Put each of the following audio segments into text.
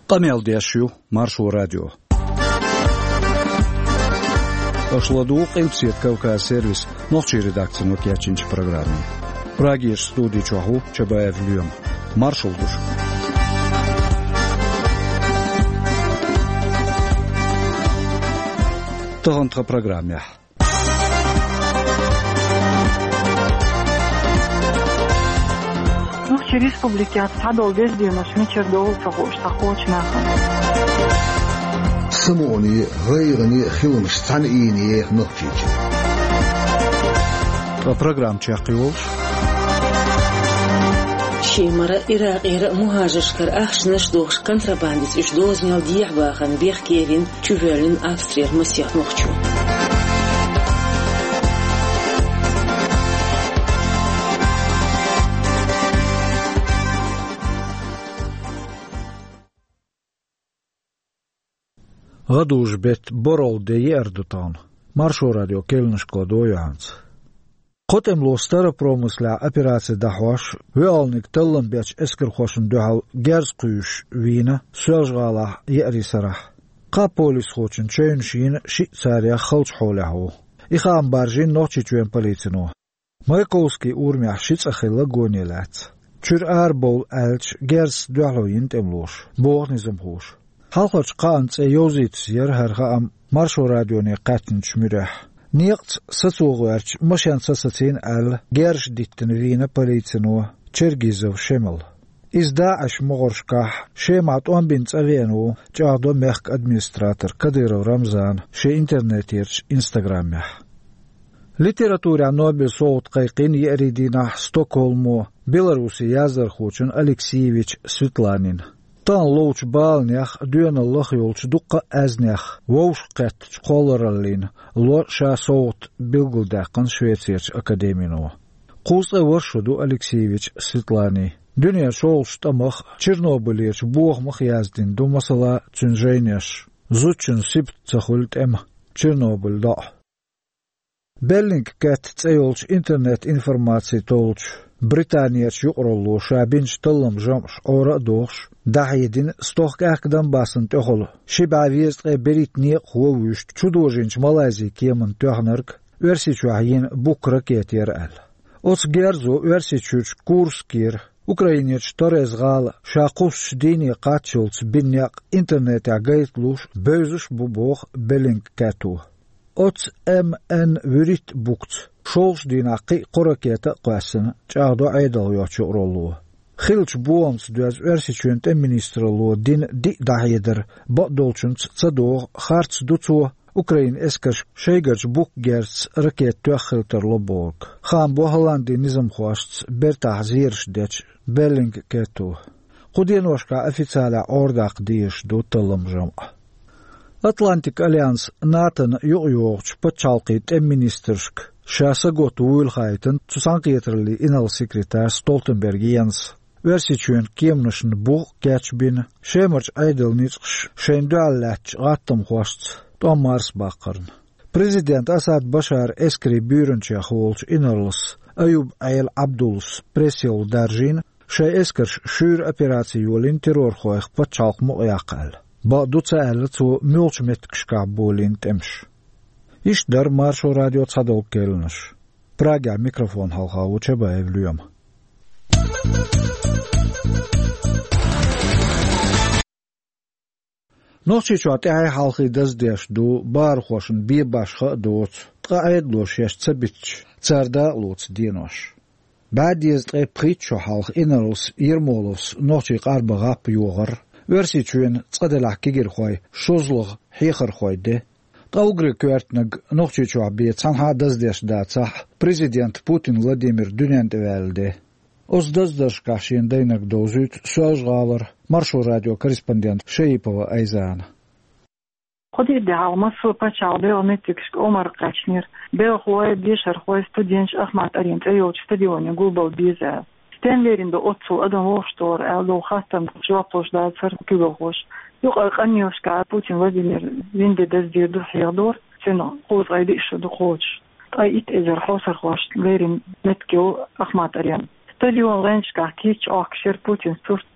قميل ديشيو مارشو راديو أشلدوق إمسيت كوكا سيرفيس نوخشي редакция نوكياتشинч программе. Прагиш студии чоху Чабаев Льем. Маршал душ. Тагантха программе. Нухчи республики отсадол вездемаш мечердол сахочна. سموني غيرني خيوم ستانيني نوخيج. программ чахиолш. شيمرة إراق مهاجرشكر أخشنش دوخش контрабандис إش دوز ميل ديح باخن بيخ كيفين تشوفيرلين أفسترير مسيح نوخشو. غدوش بيت برول دي أردوتان маршо радио келнышко доянц. Хотем лостара промысля операции дахваш, веалник теллам бяч эскерхошен духал герзкуюш вина, сёжгала ярисарах. Қа полис хочен чейн шин шицария халч холяху. Ихам баржин ночи чуен полицину. Майковский урмях шицахила гонелац. Чур арбол элч герз духалоин темлош, богнизм хош. Халхоч қанц эйозит ерхархам маршо радиони қатнч мюрах. Нигт сацугуарч машан сасацин ал герш диттен вина полицину Чергизов шемел. Из Дааш могоршках шемат он бин цавену чаадо мехк администратор Кадыров Рамзан ше интернетирч инстаграмях. Литература Нобель соут кайкин яридина Стокгольму Беларуси язар хочен Алексеевич Светланин. Тан лоуч балнях дюна лохюлч дукка азнях воуш кэтч колораллин ло ша соут билгулдакан Швейцарч академину. Куса воршуду Алексеевич Светлани. Дюня шоулш тамах Чернобыльч богмах яздин думасала цунжейнеш. Зучун сип цахульт эм Чернобыль да. Беллинг кэт цейлч интернет информации толч. Британия чуqrollu шабинч таллам жамш ора дохш дахидин стох акдан басын тохол шибавист беритни ховуш чудожинч Малайзия кеман тохнарк версичуаин букракетер ал оц герзо версичуч курскир Украинеч торезгал шақус дини qatchults binyak интернет агайтлуш бözüш бубох Беллинг кату оц МН вирит букт شولش ديناقي قركيتا قاسن جاغدو عيدل يوچو رولو خيلش بوامس دوز ورسيچونت منسترلو دين دي دايدر بودولچونت صدو خارts دوتو اوكراين اسكرش شيغرج بوك گيرس ركيت توخلتر لوبوك خان بو هولندي نظام خواشت بيرتاحزيرش دچ بيلينغ كيتو قدينوشكا официаля ордак диш до талымжам Атлантик альянс натан югюгч пачалкит министршк Шаса год уйлхайтен цусанкиетерли инал секретарь Столтенберг Йенс. Версичуен кемнышн бух кячбин шемерч айдылницш шендуаллач гаттам хвашц Томарс баккарн. Президент Асад Башар эскри бюренча холч инарлс Аюб Айл Абдулс пресил даржин ше эскерш шур операции юлин террор хоих пачалк муякал. Ба дуцаал цу мулчметкшка болин темш. Иш дар маршо радио цадол келнаш. Прага микрофон халхау Чабаев Льем. Нохчи чуати ай халхи даздеш ду бар хошен би башха доц. Тгаайд лош яш цабич. Царда лоц динош. Бад езд притчо халх инерлс Ермоловс нохчи qarba gap югар. Версичуен цаделах кигер хой шозлог хихар хойде. Таугры квертнаг нохчичу абе цанха даздеш дацах президент Путин Владимир Дюнентевелде. Оз даздаш кашин дайнак дозут сожгалар маршо радио корреспондент Шейпова Айзан. Ходи дал масу пачал бел нетикшк Омар Качнир. Бел хой дешар хой студент Ахмат Арин тайоч стадионе гулбал биза. Стенлеринде отцу адам лоштор алдо хастам жопош да церквогош. Юк аньошка Путин Владимир винде даздир до хиядор цена хоз айдиш до хоч. Ай ит эзер хосар хош лерин меткел Ахмат Арин. Стадион леншка кич акшер Путин сурт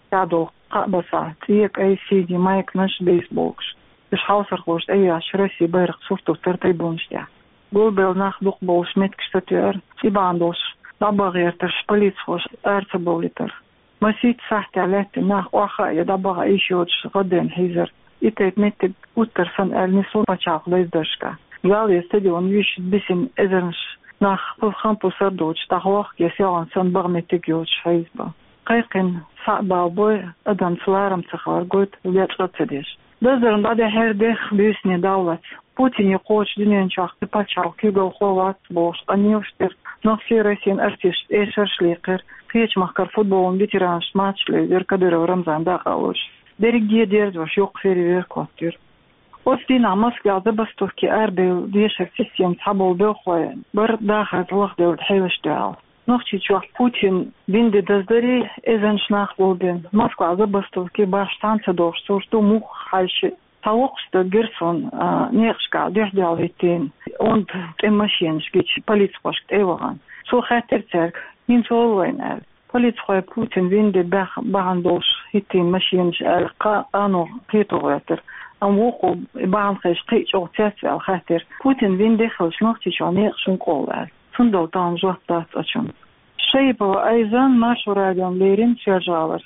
تعدو قابصات يك أي سيدي مايك نش بيسبولش إيش حاصر خوش أي عشرسي بيرق صورته ترتيبونش تاع قول بيلناخ دوق بولش متكشتتير سيباندوش دابا غير ترش بليت خوش أرتبوليتر ما سيت ساحت علات ناخ واخا يدابا إيشوش غدين حيزر إتيت متك وترسن النسون بچاق ليزدرشكا قال يستديون يش بسن إذرنش ناخ بالخامبو سردوش تاخوخ يسيالان سن بغمتك يوش حيزبا قيقن صعبا بوي أدن سلارم تخوار قوت وياتشغط تديش دزرن بعد هر ديخ بيسني دولت Путин يقوش دنيا شاخ تباتشاو كيغو خوات بوش أنيوشتر نفسي رسين أرتيش إيشرش ليقر فيش مخكر فوتبول فيترانش ماتش ليدر كدر ورمزان داقاوش دريجي ديرد وش يوق فيري ويركوتر وستينا ماسك عزبستوه كي أربيل ديشر سيسيم تحبول بيخوة برد داخل الوقت دول حيوش دعال نخشي شوح بوتين بيندي دزدري إذن شناخ بولدين ماسك عزبستوه كي باش تانسا دوش سورتو موخ حالشي Тауқста Герсон нехшка дердялвитин und эмашиншгич полицпошт эваган. Со хаттерцерк мин солвайнал. Полицхой Путин винде бахандош хитин машинш ано хитоватер. Амвоқо баанхеш қичо цяцал хаттер. Путин винде хылшнохтич анехшун қолал. Сундал там жуаттат ачун. Шейпова айзан нашу радион лерин сержалар.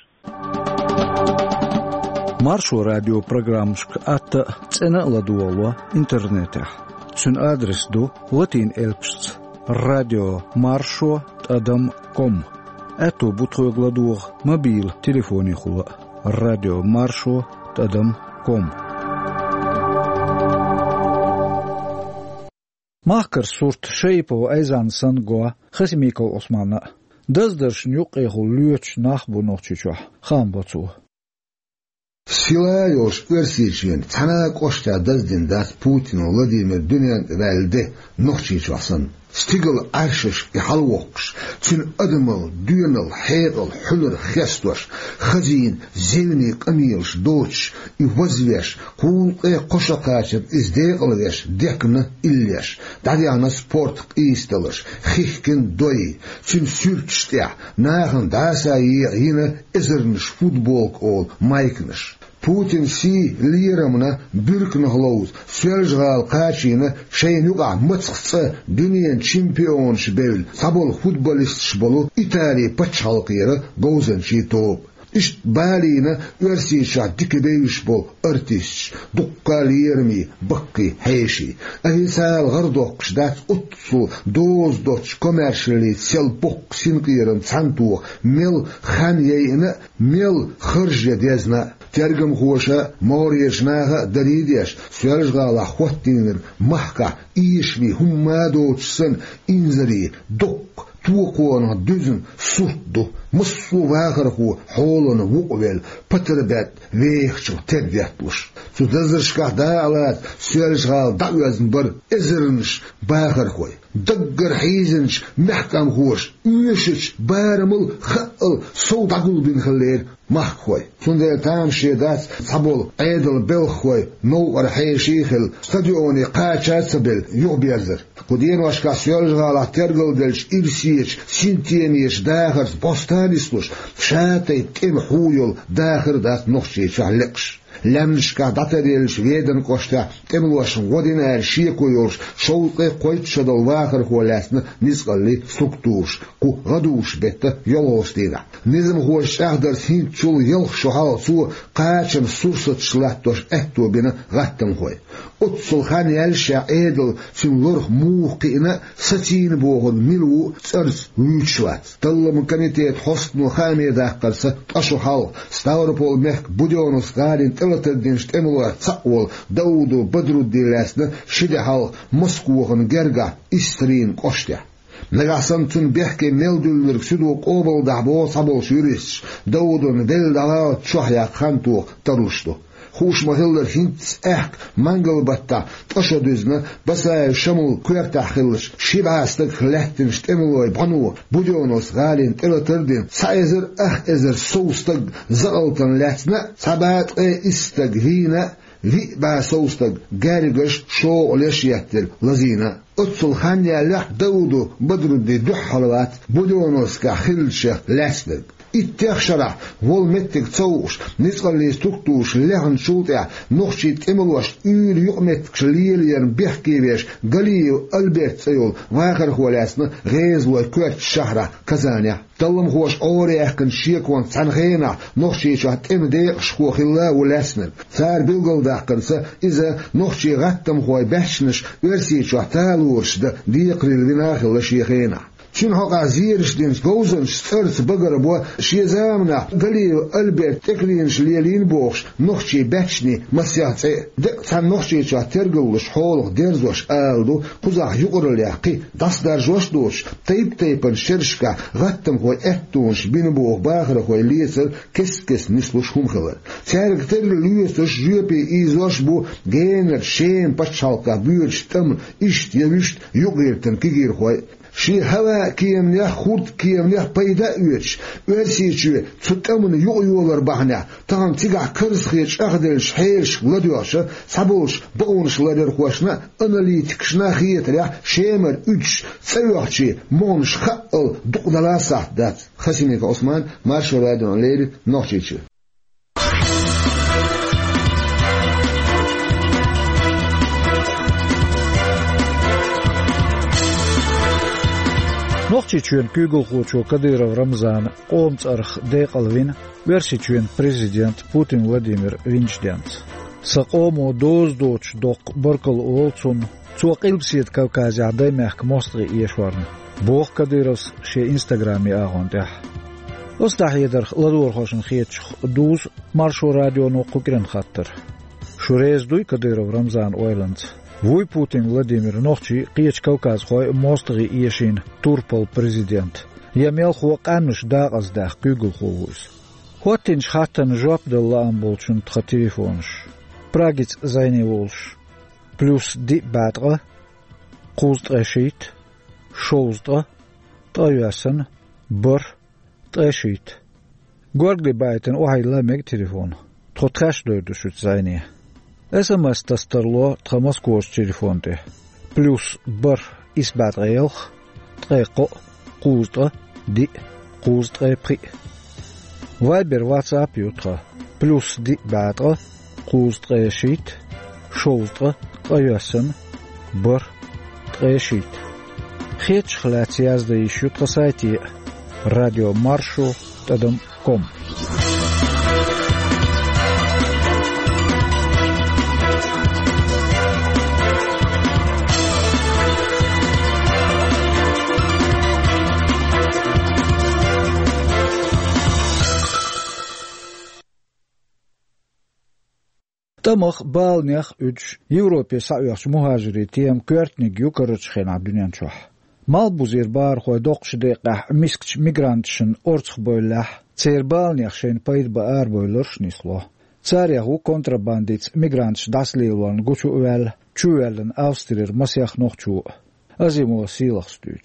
Маршо радио программшк атта цена ладуалва интернете. Цун адрес ду латин элпшц радио marsho@adam.com. Это бутхой гладух мобил телефоне хула радио marsho@adam.com. Махкар сурт шейпо айзан сангоа хасимикал османа. Даздерш нюк эху люч нахбу нохчуча хамбоцу. Силайош версичин цана кошта даздин дас Путин Владимир Дунyan вelde нохчичвасын. Стигл аршиш ихалвокш, цин адмал, дюнал, хейгл, хулр, хестваш, хазин, зелени, камилш, доч, и возвеш, кулке кошакачет, издеглвеш, декна иллеш, даряна спорт исталыш, хихкен дой, цин сюрчтя, нахен даса ина изернш футболк ол, майкнш. Путин си лирамна бюркнглоуз, сержгал качина, шейнуга мыцкцы, дюниен чемпион шбел, сабол футболист шболу, Италия пачалкира, гоузенчи топ. Ишт балина версиша дикбейш бол артист, дуккалирми, бакки, хейши. Ахисал гардок шдат утсу, доз доч коммершали, селбок синкирен цантух, мел ханьейна, мел хыржя дезна. Тергам хоша, морьешнаха, даридеш, сержгала хваттинер, махка, ишви, хуммадочсен, инзари, док, туокуана дүзін суртду, мұссу вағырху, холыны вуқвел, патырбет, вейхчыл тербиятлыш. Судазыршқақ да алат, сержгал да өзін бір, ізірініш, бағырхой. Дыггыр хейзінш, мәхкам хош, үйешіш, бәріміл, хыл, сол дағыл бін хылер, маххой. Сондай тамши дас сабол айдл белхой, ну архейшихил, стадиони қачасабел, юбезір. Куден вашка сержгала тергылдельш, ирсиеч, синтенеш, дахарс, бостанислуш, шатай тем хуйол, дахар дас нохчи чахлекш. Лемшка датарелш веден кошта, темлуашын годинар шиекуйорш, шоуқы койчадал вахар хуалясны низгалли структурш, ку гадуш бетті йолостина. Низм хуашахдар синчул елх шухал су, қачын сурсат шлаттош әхтуабина ғаттын хой. Утсулхан ялша эдл симлорх мухкина сатин боғын милу царс вючват. Таллам комитет хостну хамеда қарсы ашухал, Ставропол мехк будионус гарин телатырдиншт эмула цаол Дауду Бадруддиласны шидехал Москвуғын герга истрин коштя. Нагасан тун бехке мелдүллер сүдук обалда бо сабол шүриш, Даудун велдала чохя ханту тарушту. Хуш махиллер хинц эхк мангал батта таша дүзна басай шамул куерта хиллш шибастык хлехтиншт эмулой бану будионос галин телатырдин сайзер эх эзер соустык залтын ләсна сабат истык вина ви ба соустык гәргыш шо олеш яттер лазина Утсул ханья лях Дауду Бадрудди духалват будионос ка хиллш ләсдык اتخشرة والمتك توش نسقل لي ستوكتوش لهن شوطع نخشي تملوش يقمت شليلير بيحكي بيش قليو ألبرت سيول واخر هو لاسنا غيز وكوت شهرة كزانيا تلم هوش أوريح كن شيكوان تنغينا نخشي شهت امدي شخوخ الله ولاسنا ثار بلغل داقنسا إذا نخشي غتم هوي بحشنش ورسي شهتالورش دا ديقري البناخ لشيخينا شين هقع زيرش دينس جوزنش ثرث بقر بوا شي زامنا قليو ألبرت تكرينش ليلين بوخش نخشي بحشني مسيحت دقتان نخشي شاه ترقلش حولخ درزوش آلدو قزاح يقر الياقي داس درجوش دوش تيبن شرشكا غتم هوي احتونش بين بوخ باخر هوي ليسر كس نسلوش هم خلر تارك ترقل ليسرش جيبي إيزوش بو جينر شين بچالكا بيرش تم إشت يوشت يقيرتن كيجير هوي شي هوا كيمنيا خورد كيمنيا بيدا ويتش ورسيتشي تتمن يولر بحنا تام تيغا كرسخيش اخدلش حيلش لديوش سابوش بقونش لدير خوشنا اناليتكشنا خيتريا شيمر 3 سيوحشي مونش خقل دقدلاسا دات خسينيك عثمان مارشو رادون ليري نوخشيتشي نوخشيتشين كيغل خوچو كديرов رمضان قومت ارخ ديقلوين ورشيتشين президент Путин Владимир Винчдент سقومو دوز دوچ دوق بركل اولцун цуақилбсиет Кавказя даймах мостри иешварн бог кадировс ше инстаграми агонтах остахидер ладур хошин хиетч дуз маршо радио но кукрен хаттер шурез дуй кадиров Рамзан Ойланд Вуй Путин Владимир Нохчи қиеч Кавказ хой мостри иешин турпал президент ямел хуақануш дағаздах күйгіл хуғыз Хотинш хаттан жоп дыллаан болчун тха телефонш Прагиц зайне волш плюс ди батға қуздрешит шоуздра тайясын бір трешит Горгли байтен охайла мег телефон тхотраш дойдушут зайне SMS тастарло тхамаскош телефонте плюс бір исбатрейлх треқо қуздра ди қуздре при Вайбер WhatsApp ютра плюс ди батра қуздре шит шоуздра тайясын бір трешит хеч хлац язда ищут на сайте radiomarsho.com Тамах балнях үч Европе саюхш мухажири тем кёртник юкарыч хена дунянчох. Малбузир бар хой доқшдеқах мискч мигрантшин орцх бойлах цербалнях шен пайд ба ар бойлорш нисло. Царяху контрабандиц мигрантш даслилван гучу уэл чуэлен австрир масях нохчу. Азимо силах стюц.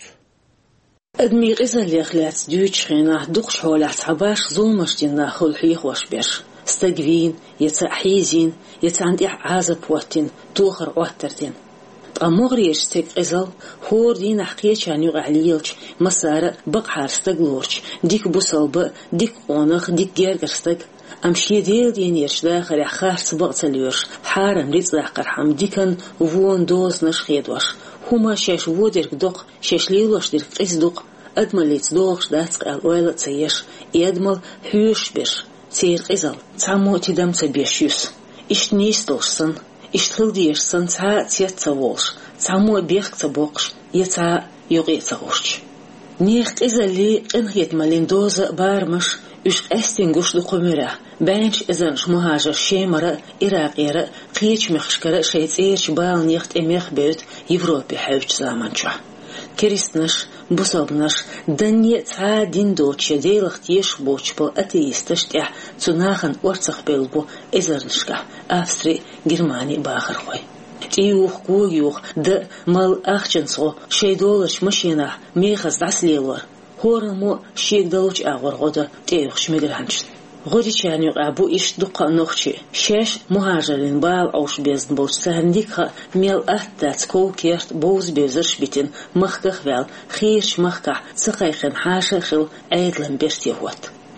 أدمير إذا اللي خلات ديوتشخينا دقش حولات حباش ظلمشتنا خل حيخ وشبيش استقفين يتحيزين يتعندي عازب واتين توخر واترتين تقمغريش ستيق إزل هور دين حقيتش عن يغع ليلش مسارة بقحار استقلورش ديك بوصلب ديك قونخ ديك جيرجرستق أمشي ديل دين يرش داخل يحخار سبق تليورش حارم ريت داخر حم ديكن وون دوز نشخيدوش هما شاش وديرك دوق شاش ليلوش ديرك قيس دوق أدمل ليت دوغش داتق الويلة تسيش يدمل حيوش بيش تير قيزل تعمو تدام تبيشيوس إشت نيستوشسن إشت خلديشسن تا تيتسوولش تعمو بيخ تبوقش يتا يغي تغوش نيخ قيزل لي انهيت مالين دوزة بارمش إش أستنغوش دو قمرة بانش إذنش مهاجر شيمرة إراقيرة قيش مخشكرة شيت إيش بال نيخت إميخ بيوت يوروبي حيوش زامنشو كريستنش بوصابنش دنيا تا دين دوتش ديلخت يشبوش بو أتيستش تيح تناخن ورتخ بيلبو إزرنشكا أفسري جرماني باخر خوي تيوخ كوغيوخ د مال أخشنسو شي دولش مشينا ميخز دعسليلور هورمو شيك دلوش أغور غودا تيوخش ميغرانش غودي چانيو أبو إش دقا نوخشي شاش مهاجرين بال أوش بيزن بوش سهنديكها ميل أهدات كو كيرت بوز بيزرش بيتين مخكخ ويل خيرش مخكح سقايخن حاشا خل أيدلن بيرتيهوت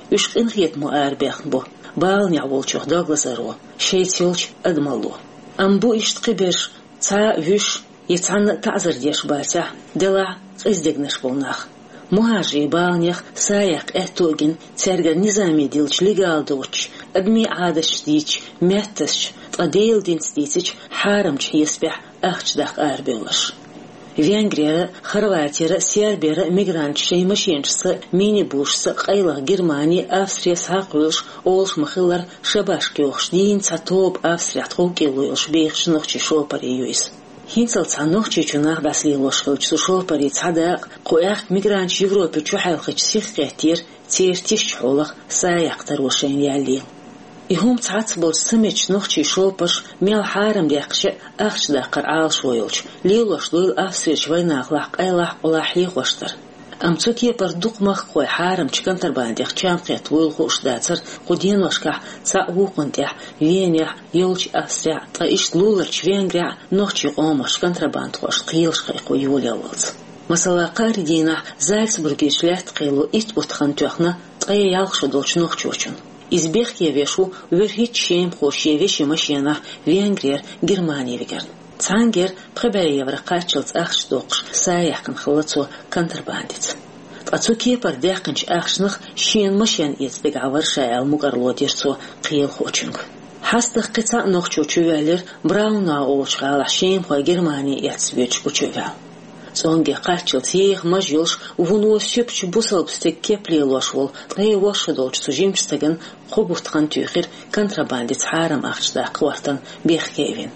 وش إنخيت مؤار بيخنبو بال نعولشوخ داغلزارو شيتيولش أدمالو أم بو إشتقبر تا وش يتعن تعذر ديش باتا دلع إزدقنش بولناخ مهاجري بالنيخ سايق اهتوغن ترغر نظامي ديلش لغال دوش أدمي عادش ديش ميتش تقديل دين ستيتش حارمش يسبح أخش داق آربيولش Венгрия, Хорватия, Сербия, мигрант, шеймашенчсы, мини-бушсы, қайлық Германия, Австрия, сақылш, олш махылар, шабашки оқш, дейін цатоп, Австрия, тқолкелуйлш, бейхші нұқчи шопари юйс. Хинцал цануқчи чунақ басли лошқылчсу шопари цадақ, қояқ мигрант Европе чухайлқыч сихқетер, тертиш чхолық, саяқтар ошен ялил. إهم تعتبر سمج نخشي شوبش ميل حارم ديقش أخش داقر عال شويلش ليلوش ليل أفسيرش ويناق لاق أيلاق ولاحيق وشتر أم تكي بردوق مخ خوي حارم چكنتر بانديق چامقيت ويلغوش داتر قدين وشكح تاقوقن ديح وينيح يولش أفسيع طايش لولرش وينغريع نخشي قومش كنتر باندخوش قيلش خيقو يولي أولز مثلا قاري دينا زالسبرغيش لات قيلو إت بوتخان توخنا تقايا يالخش دولش نخشوشن Избех евешу верхит шем хош евеши машина Венгрия Германия вегер. Цангер пребери еврокачилц ахш докш саяхкан хлацо контрабандиц. Ацуки пардяхканч ахшнах шен машин ецдэг авар шаял мугарло дерцо қиел хочинг. Хастах қица нохчу чувелер брауна олчгала шем хо Германия ецвеч учувел. Сонге қачилц ех мажилш увуну сөпч бусалбстек кеплелошвол тғай лошадолч сужимчстаган қобуқтқан түйхир контрабандиц харам ахчда қуартан бехкевин.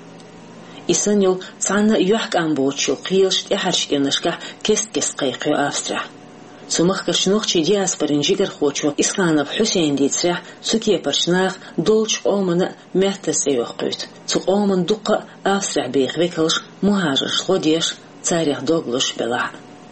Исанил цана юхк амбочил қиелш тяхаршкенашка кест-кест қайқы Австрия. Сумах каршнохчи диаспорин жигар хочу Исханов Хусейн дицрях цуке паршнах долч омана мехтас эйохқүйт. Цук оман дуққа Австрия бейхвекалш мухажир шлодеш царях доглуш бела.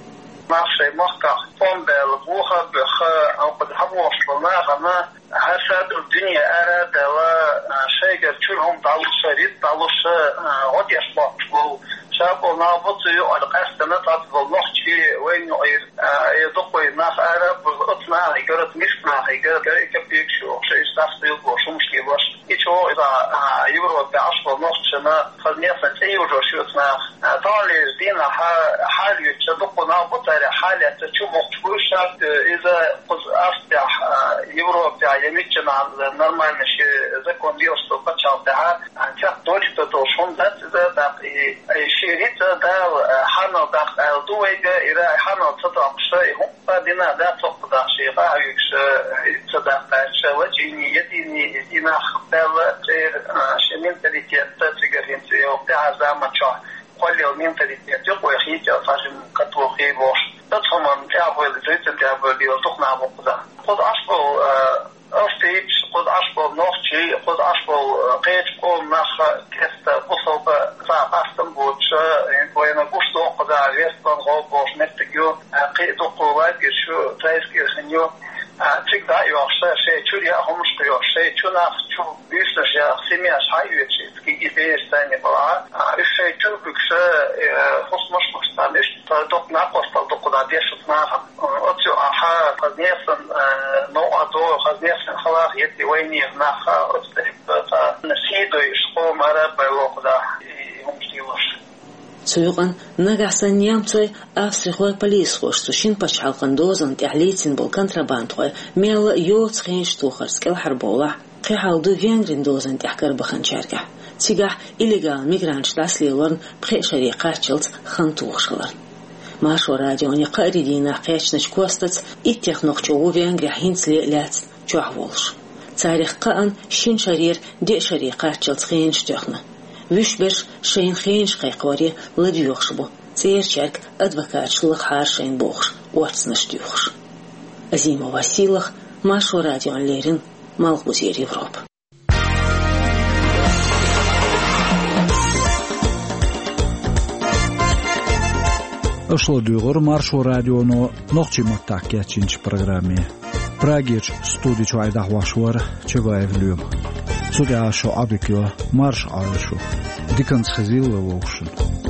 Нашей махках фондел буха бх алпадхавош лнагана хасад الدنيا أرادوا شيء كلهم تعلشريت تعلش غديش بقول شابو نابطي على قصدنا تعطل نحكي وين يدقوا الناس أراب أطلع يقرأ مسمع يقرأ كبيك شو شيء يستفيد وشو مشكلة وش يشوف إذا يبرو بعشر نحكينا خلني أفتي وجوشي أطلع طالع دينا حال يتدقوا نابطي حالة تشوف مختبوشات إذا قص أفتح يبرو يمكن على نورمال ماشي إذا كون بيوصل قتشة بتاعها عن دوش تدوشون ذات إذا دق شيريت ده حنا دق الدويجة إذا حنا تدق شيء هم بعدين ده تقدر شيء فايش تدق شيء وجيني يديني دينا خبال غير شمين تريتيات تجارين تيو بتاع زمان شو كل يومين تريتيات يقوي خيج فاجم كتوخي بوش تطمن تعبوا الزيت تعبوا بيوتقنا بقدا خد أشبه أستيج قد أشبه نوختي قد أشبه قيد قوم نخ كست قصب فاقستم بوتش وين قشتو قد عريستان غوبوش نتجو قيد قوات شو تايسكي خنيو تيك دا يوخش شيء تشوري همش كيو شيء تشونا تشو بيسنش يا سيميا شايوتش تكي إيبيس تاني بلا شيء تشوفكش خصمش مستانش تدق ناقص تدق دا ديش تناها أتيو أحا قد نيسن نوع دو قد نيسن خلاص يدي ويني ناخا أتستحب نسيدو يشقو مرة بلوق دا همش ديوش سويقان نغاسان نيامتوي أفسري خوي بوليس خوش سوشين باشحالقان دوزان تحليتين بول كونتراباند خوي ميلا يوت خينش توخر سكيل حربولا قيحالدو فينغرين دوزان تحكر بخان شاركة تيقاح إليغال ميغرانش داسليلورن بخي شريقات شلت خان توخشلر ماشو راديوني قاري دينا قيشنش كوستت إتيخ نوخشو فينغري حينسلي لات جوحوالش تاريخ قان شين شرير دي شريقات شلت خينش توخنا ويشبرش شين خينش قيقوري لديوخشبو تير شارك أدبكار شلق حار شين بوخش واتسنش ديوخش أزيما واسيلخ ماشو راديون ليرين مالغوزير يوروب أشلو ديغور مارشو راديونو نوخشي متاكيا تشينش программе. Прагич студичу айдахвашвар чебаев люм. Сугашо абикё марш алшу. Диканс хазил ловушун.